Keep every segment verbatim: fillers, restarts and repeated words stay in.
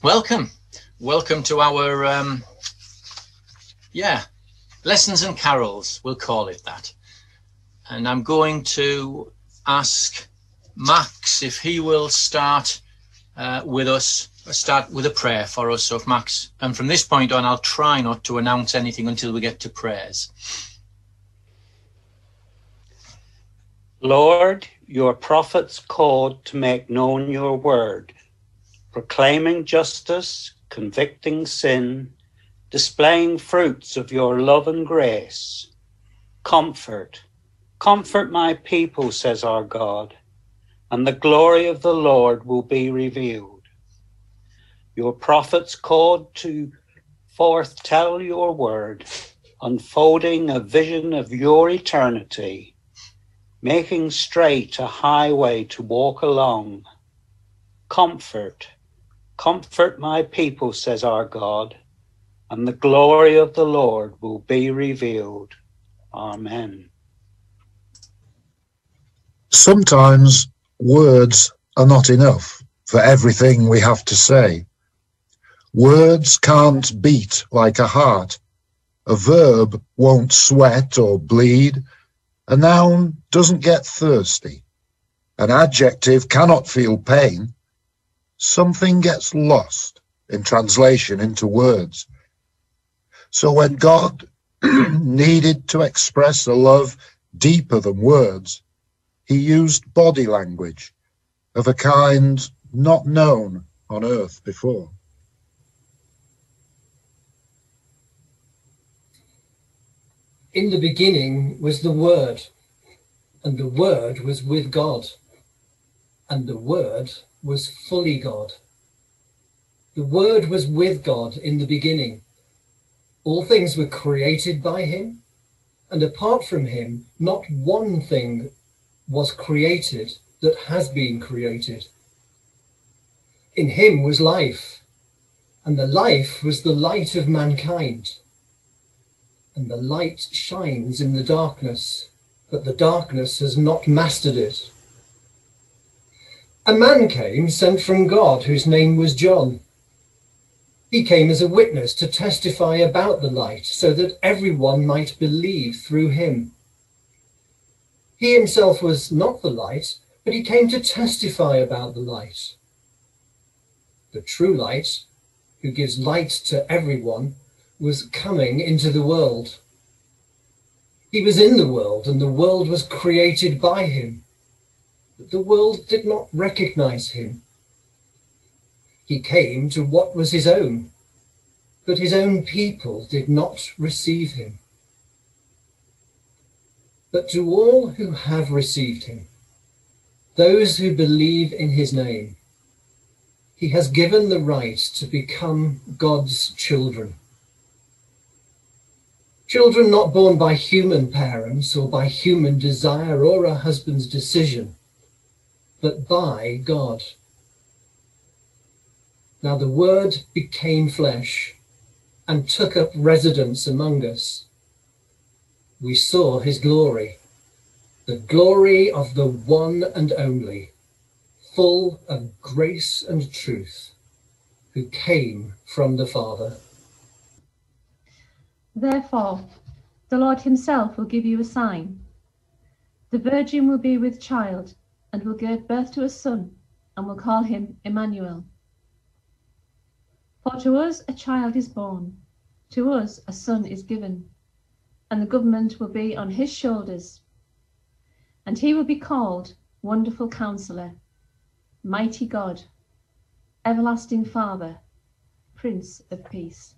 Welcome. Welcome to our, um, yeah, Lessons and Carols, we'll call it that. And I'm going to ask Max if he will start uh, with us, start with a prayer for us. So if Max, and from this point on, I'll try not to announce anything until we get to prayers. Lord, your prophets called to make known your word, proclaiming justice, convicting sin, displaying fruits of your love and grace. Comfort, comfort my people, says our God, and the glory of the Lord will be revealed. Your prophets called to forth tell your word, unfolding a vision of your eternity, making straight a highway to walk along. Comfort, comfort my people, says our God, and the glory of the Lord will be revealed. Amen. Sometimes words are not enough for everything we have to say. Words can't beat like a heart. A verb won't sweat or bleed. A noun doesn't get thirsty. An adjective cannot feel pain. Something gets lost in translation into words. So when God needed to express a love deeper than words, he used body language of a kind not known on earth before. In the beginning was the Word, and the Word was with God, and the Word was fully God. The Word was with God in the beginning. All things were created by him, and apart from him, not one thing was created that has been created. In him was life, and the life was the light of mankind. And the light shines in the darkness, but the darkness has not mastered it. A man came sent from God, whose name was John. He came as a witness to testify about the light, so that everyone might believe through him. He himself was not the light, but he came to testify about the light. The true light, who gives light to everyone, was coming into the world. He was in the world, and the world was created by him, but the world did not recognize him. He came to what was his own, but his own people did not receive him. But to all who have received him, those who believe in his name, he has given the right to become God's children. Children not born by human parents or by human desire or a husband's decision, but by God. Now the Word became flesh and took up residence among us. We saw his glory, the glory of the one and only, full of grace and truth, who came from the Father. Therefore, the Lord himself will give you a sign. The virgin will be with child and will give birth to a son and will call him Emmanuel. For to us a child is born, to us a son is given, and the government will be on his shoulders. And he will be called Wonderful Counselor, Mighty God, Everlasting Father, Prince of Peace.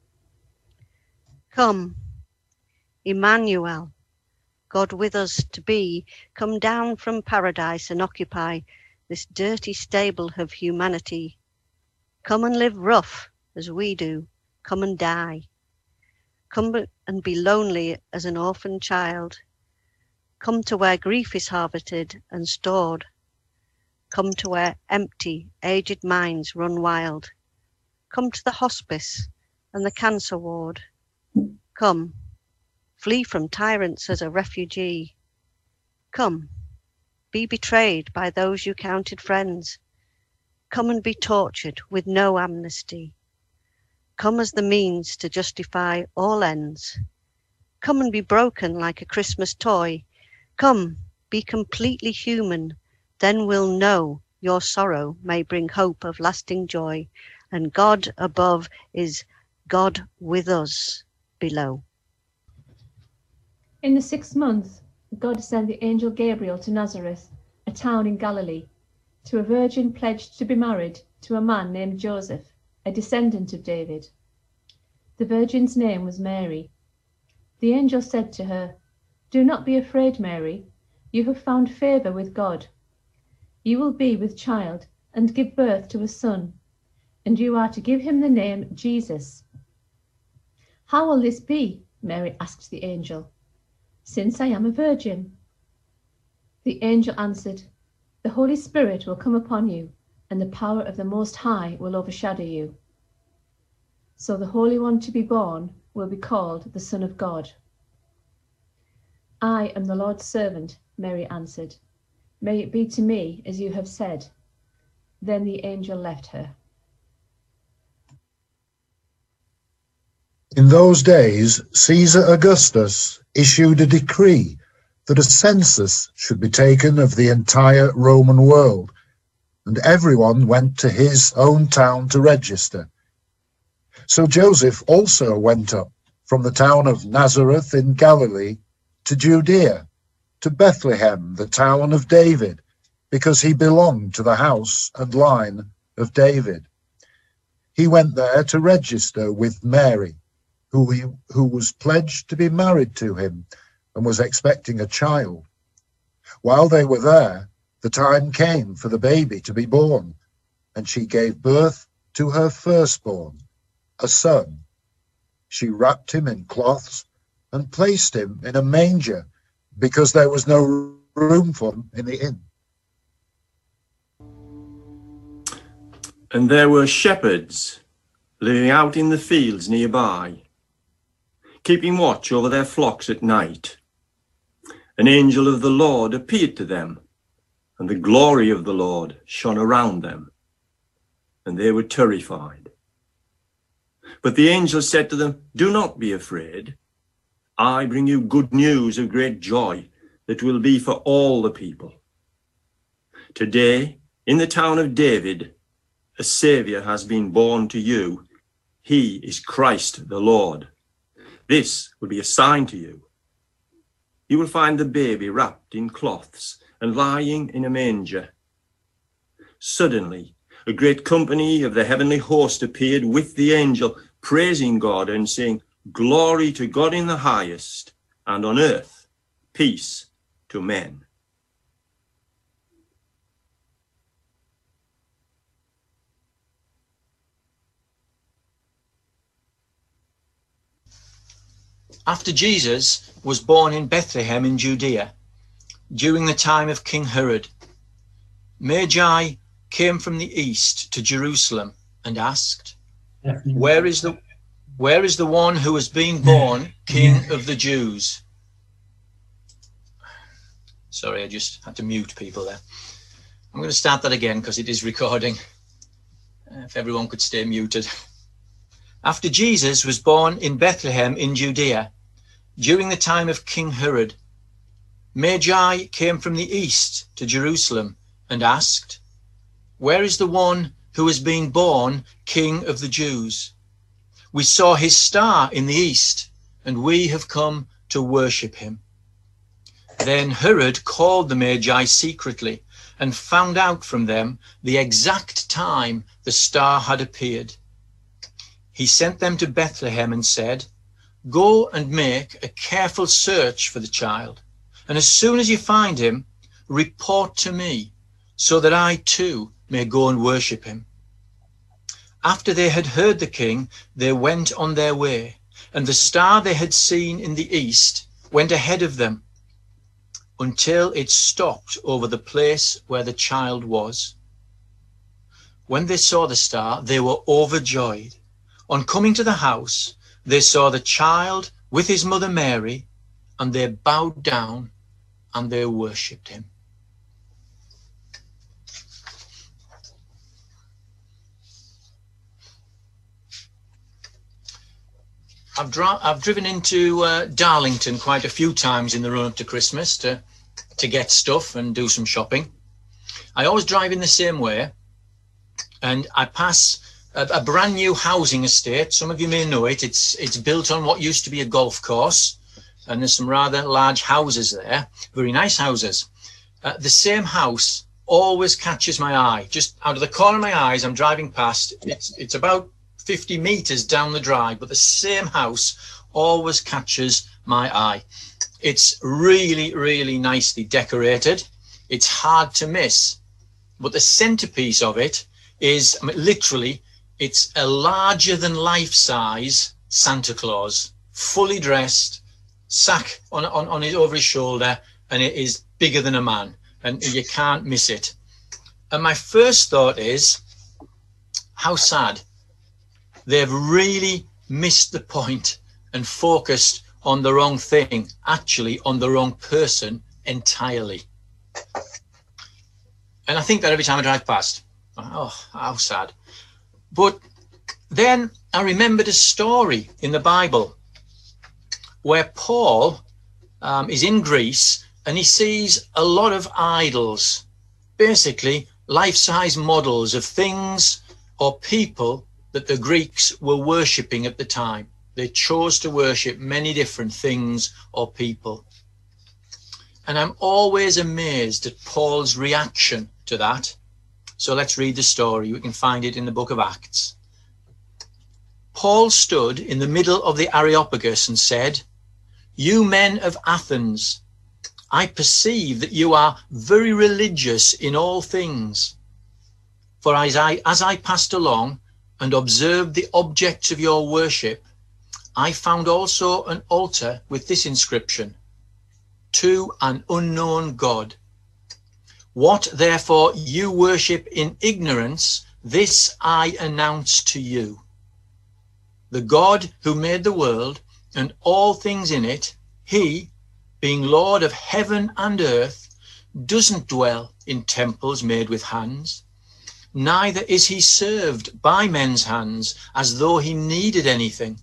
Come, Emmanuel, God with us to be, come down from paradise and occupy this dirty stable of humanity. Come and live rough as we do, come and die. Come and be lonely as an orphan child. Come to where grief is harvested and stored. Come to where empty, aged minds run wild. Come to the hospice and the cancer ward. Come, flee from tyrants as a refugee. Come, be betrayed by those you counted friends. Come and be tortured with no amnesty. Come as the means to justify all ends. Come and be broken like a Christmas toy. Come, be completely human, then we'll know your sorrow may bring hope of lasting joy, and God above is God with us below. In the sixth month, God sent the angel Gabriel to Nazareth, a town in Galilee, to a virgin pledged to be married to a man named Joseph, a descendant of David. The virgin's name was Mary. The angel said to her, "Do not be afraid, Mary. You have found favor with God. You will be with child and give birth to a son, and you are to give him the name Jesus." "How will this be?" Mary asked the angel, "since I am a virgin?" The angel answered, "The Holy Spirit will come upon you, and the power of the Most High will overshadow you. So the Holy One to be born will be called the Son of God." "I am the Lord's servant," Mary answered. "May it be to me as you have said." Then the angel left her. In those days, Caesar Augustus issued a decree that a census should be taken of the entire Roman world, and everyone went to his own town to register. So Joseph also went up from the town of Nazareth in Galilee to Judea, to Bethlehem, the town of David, because he belonged to the house and line of David. He went there to register with Mary, who, he, who was pledged to be married to him and was expecting a child. While they were there, the time came for the baby to be born, and she gave birth to her firstborn, a son. She wrapped him in cloths and placed him in a manger, because there was no room for him in the inn. And there were shepherds living out in the fields nearby, keeping watch over their flocks at night. An angel of the Lord appeared to them, and the glory of the Lord shone around them, and they were terrified. But the angel said to them, "Do not be afraid. I bring you good news of great joy that will be for all the people. Today, in the town of David, a Saviour has been born to you. He is Christ the Lord. This will be a sign to you. You will find the baby wrapped in cloths and lying in a manger." Suddenly, a great company of the heavenly host appeared with the angel, praising God and saying, "Glory to God in the highest, and on earth peace to men." After Jesus was born in Bethlehem in Judea, during the time of King Herod, Magi came from the east to Jerusalem and asked, Where is the where is the one who has been born King of the Jews? Sorry, I just had to mute people there. I'm going to start that again because it is recording. If everyone could stay muted. After Jesus was born in Bethlehem in Judea, during the time of King Herod, Magi came from the east to Jerusalem and asked, Where is the one who has been born King of the Jews? We saw his star in the east, and we have come to worship him. Then Herod called the Magi secretly and found out from them the exact time the star had appeared. He sent them to Bethlehem and said, Go and make a careful search for the child, and as soon as you find him, report to me, so that I too may go and worship him. After they had heard the king, they went on their way, and the star they had seen in the east went ahead of them until it stopped over the place where the child was. When they saw the star, they were overjoyed. On coming to the house, they saw the child with his mother Mary, and they bowed down and they worshipped him. I've, dri- I've driven into uh, Darlington quite a few times in the run up to Christmas to, to get stuff and do some shopping. I always drive in the same way, and I pass a, a brand new housing estate. Some of you may know it. It's, it's built on what used to be a golf course, and there's some rather large houses there, very nice houses. Uh, the same house always catches my eye. Just out of the corner of my eyes, I'm driving past. It's, it's about fifty meters down the drive, but the same house always catches my eye. It's really, really nicely decorated. It's hard to miss. But the centerpiece of it is, I mean, literally, it's a larger than life size Santa Claus, fully dressed, sack on, on, on his, over his shoulder, and it is bigger than a man, and you can't miss it. And my first thought is, how sad. They've really missed the point and focused on the wrong thing, actually on the wrong person entirely. And I think that every time I drive past. Oh, how sad. But then I remembered a story in the Bible where Paul um, is in Greece and he sees a lot of idols, basically life-size models of things or people that the Greeks were worshipping at the time. They chose to worship many different things or people. And I'm always amazed at Paul's reaction to that. So let's read the story. We can find it in the book of Acts. Paul stood in the middle of the Areopagus and said, "You men of Athens, I perceive that you are very religious in all things. For as I, as I passed along and observed the objects of your worship, I found also an altar with this inscription, to an unknown God. What therefore you worship in ignorance, this I announce to you. The God who made the world and all things in it, he, being Lord of heaven and earth, doesn't dwell in temples made with hands, neither is he served by men's hands as though he needed anything,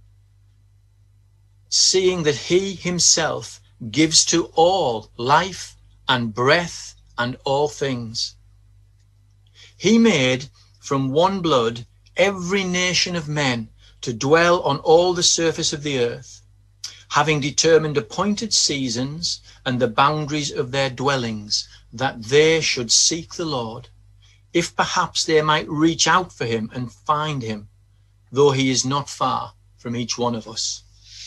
seeing that he himself gives to all life and breath and all things. He made from one blood every nation of men to dwell on all the surface of the earth, having determined appointed seasons and the boundaries of their dwellings, that they should seek the Lord, if perhaps they might reach out for him and find him, though he is not far from each one of us."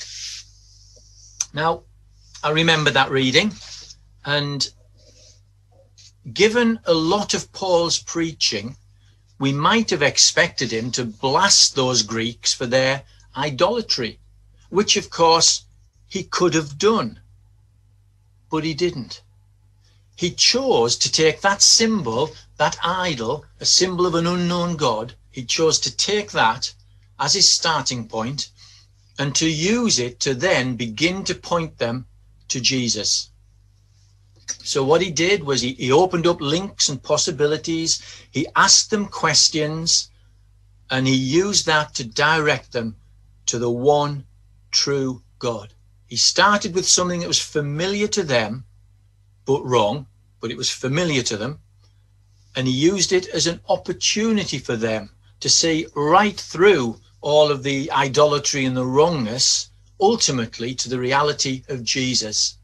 Now, I remember that reading, and given a lot of Paul's preaching, we might have expected him to blast those Greeks for their idolatry, which of course he could have done, but he didn't. He chose to take that symbol, that idol, a symbol of an unknown God, he chose to take that as his starting point and to use it to then begin to point them to Jesus. So what he did was he, he opened up links and possibilities. He asked them questions, and he used that to direct them to the one true God. He started with something that was familiar to them, but wrong, but it was familiar to them. And he used it as an opportunity for them to see right through all of the idolatry and the wrongness, ultimately to the reality of Jesus.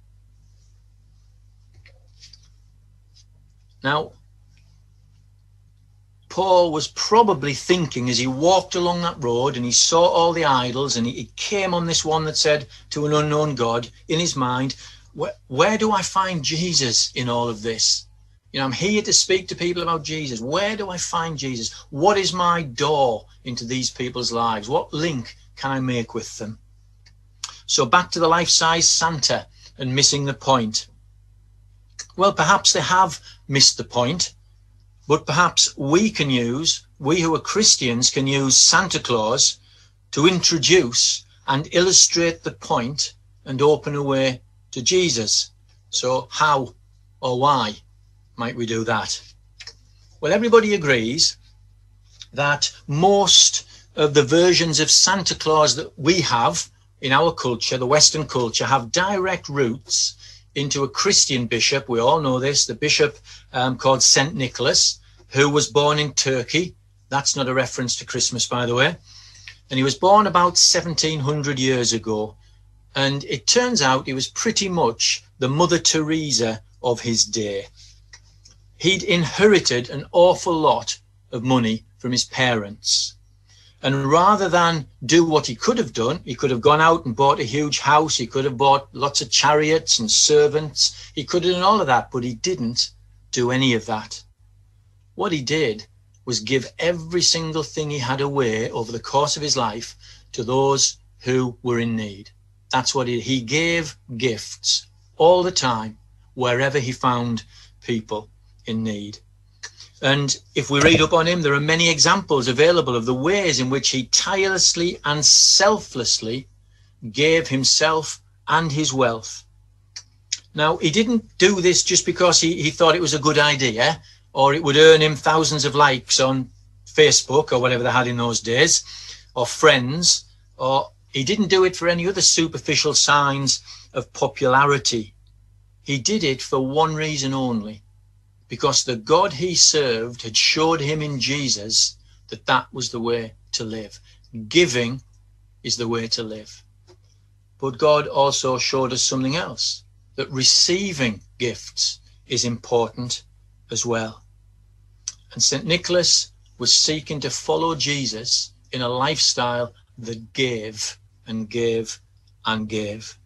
Now, Paul was probably thinking as he walked along that road and he saw all the idols and he, he came on this one that said to an unknown God, in his mind, where, where do I find Jesus in all of this? You know, I'm here to speak to people about Jesus. Where do I find Jesus? What is my door into these people's lives? What link can I make with them? So back to the life-size Santa and missing the point. Well, perhaps they have missed the point, but perhaps we can use, we who are Christians can use Santa Claus to introduce and illustrate the point and open a way to Jesus. So how or why might we do that? Well, everybody agrees that most of the versions of Santa Claus that we have in our culture, the Western culture, have direct roots into a Christian bishop. We all know this, the bishop um, called Saint Nicholas, who was born in Turkey. That's not a reference to Christmas, by the way. And he was born about seventeen hundred years ago. And it turns out he was pretty much the Mother Teresa of his day. He'd inherited an awful lot of money from his parents. And rather than do what he could have done, he could have gone out and bought a huge house. He could have bought lots of chariots and servants. He could have done all of that, but he didn't do any of that. What he did was give every single thing he had away over the course of his life to those who were in need. That's what he, he gave gifts all the time, wherever he found people in need. And if we read up on him, there are many examples available of the ways in which he tirelessly and selflessly gave himself and his wealth. Now, he didn't do this just because he, he thought it was a good idea, or it would earn him thousands of likes on Facebook or whatever they had in those days, or friends, or he didn't do it for any other superficial signs of popularity. He did it for one reason only, because the God he served had showed him in Jesus that that was the way to live. Giving is the way to live. But God also showed us something else, that receiving gifts is important as well. And Saint Nicholas was seeking to follow Jesus in a lifestyle that gave and gave and gave.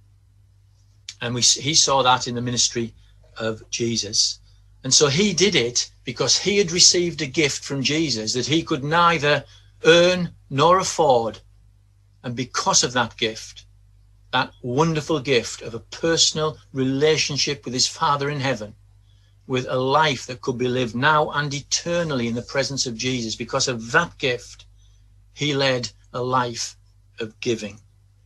And we, he saw that in the ministry of Jesus. And so he did it because he had received a gift from Jesus that he could neither earn nor afford. And because of that gift, that wonderful gift of a personal relationship with his Father in heaven, with a life that could be lived now and eternally in the presence of Jesus, because of that gift, he led a life of giving.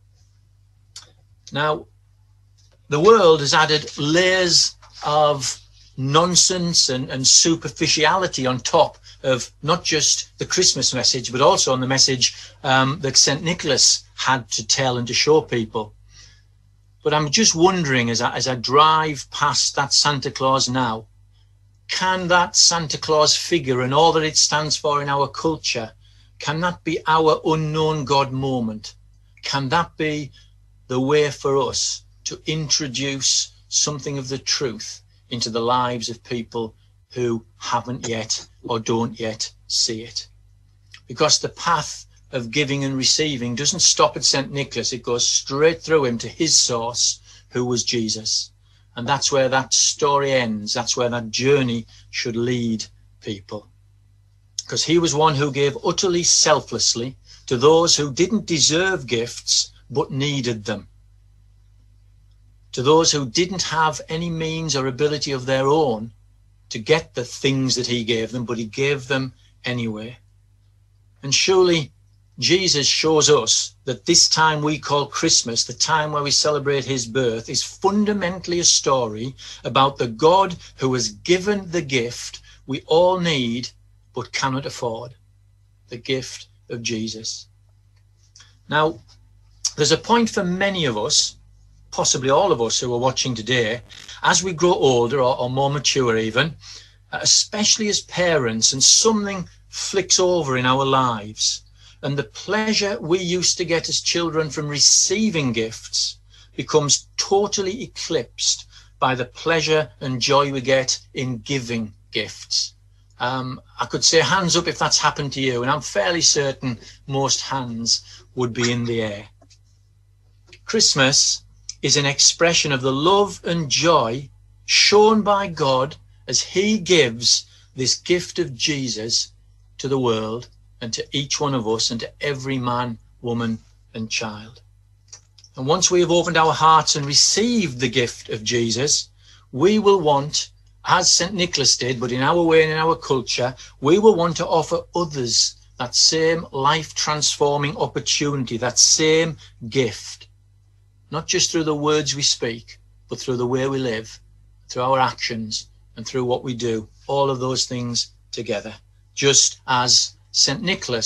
Now, the world has added layers of nonsense and, and superficiality on top of not just the Christmas message, but also on the message um, that Saint Nicholas had to tell and to show people. But I'm just wondering, as I, as I drive past that Santa Claus now, can that Santa Claus figure and all that it stands for in our culture, can that be our unknown God moment? Can that be the way for us to introduce something of the truth into the lives of people who haven't yet or don't yet see it? Because the path of giving and receiving doesn't stop at Saint Nicholas. It goes straight through him to his source, who was Jesus. And that's where that story ends. That's where that journey should lead people. Because he was one who gave utterly selflessly to those who didn't deserve gifts but needed them. To those who didn't have any means or ability of their own to get the things that he gave them, but he gave them anyway. And surely Jesus shows us that this time we call Christmas, the time where we celebrate his birth, is fundamentally a story about the God who has given the gift we all need but cannot afford, the gift of Jesus. Now, there's a point for many of us, possibly all of us who are watching today, as we grow older or, or more mature even, especially as parents, and something flicks over in our lives, and the pleasure we used to get as children from receiving gifts becomes totally eclipsed by the pleasure and joy we get in giving gifts. Um, I could say hands up if that's happened to you, and I'm fairly certain most hands would be in the air. Christmas is an expression of the love and joy shown by God as he gives this gift of Jesus to the world and to each one of us and to every man, woman and child. And once we have opened our hearts and received the gift of Jesus, we will want, as Saint Nicholas did, but in our way and in our culture, we will want to offer others that same life-transforming opportunity, that same gift, not just through the words we speak, but through the way we live, through our actions and through what we do, all of those things together. Just as Saint Nicholas,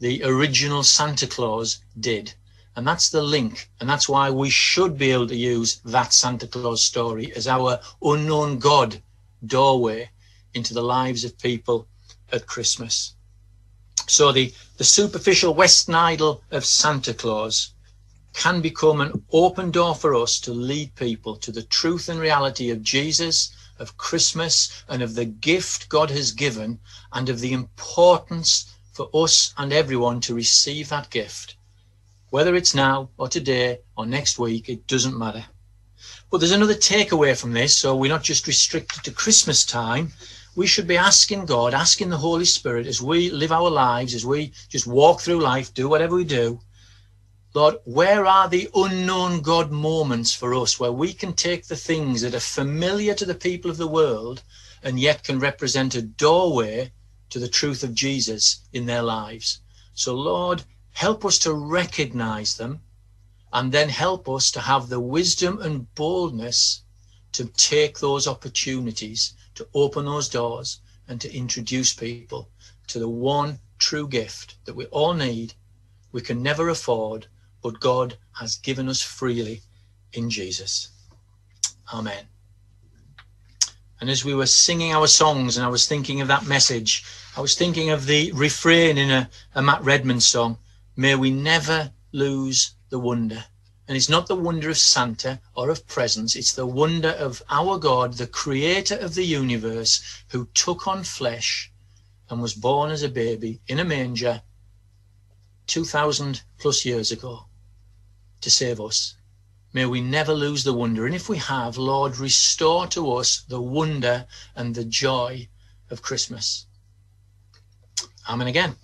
the original Santa Claus did. And that's the link. And that's why we should be able to use that Santa Claus story as our unknown God doorway into the lives of people at Christmas. So the, the superficial Western idol of Santa Claus can become an open door for us to lead people to the truth and reality of Jesus, of Christmas, and of the gift God has given, and of the importance for us and everyone to receive that gift. Whether it's now or today or next week, it doesn't matter. But there's another takeaway from this, so we're not just restricted to Christmas time. We should be asking God, asking the Holy Spirit, as we live our lives, as we just walk through life, do whatever we do, Lord, where are the unknown God moments for us where we can take the things that are familiar to the people of the world and yet can represent a doorway to the truth of Jesus in their lives? So, Lord, help us to recognize them, and then help us to have the wisdom and boldness to take those opportunities, to open those doors, and to introduce people to the one true gift that we all need, we can never afford, but God has given us freely in Jesus. Amen. And as we were singing our songs and I was thinking of that message, I was thinking of the refrain in a, a Matt Redman song, may we never lose the wonder. And it's not the wonder of Santa or of presents, it's the wonder of our God, the creator of the universe, who took on flesh and was born as a baby in a manger two thousand plus years ago to save us. May we never lose the wonder. And if we have, Lord, restore to us the wonder and the joy of Christmas. Amen again.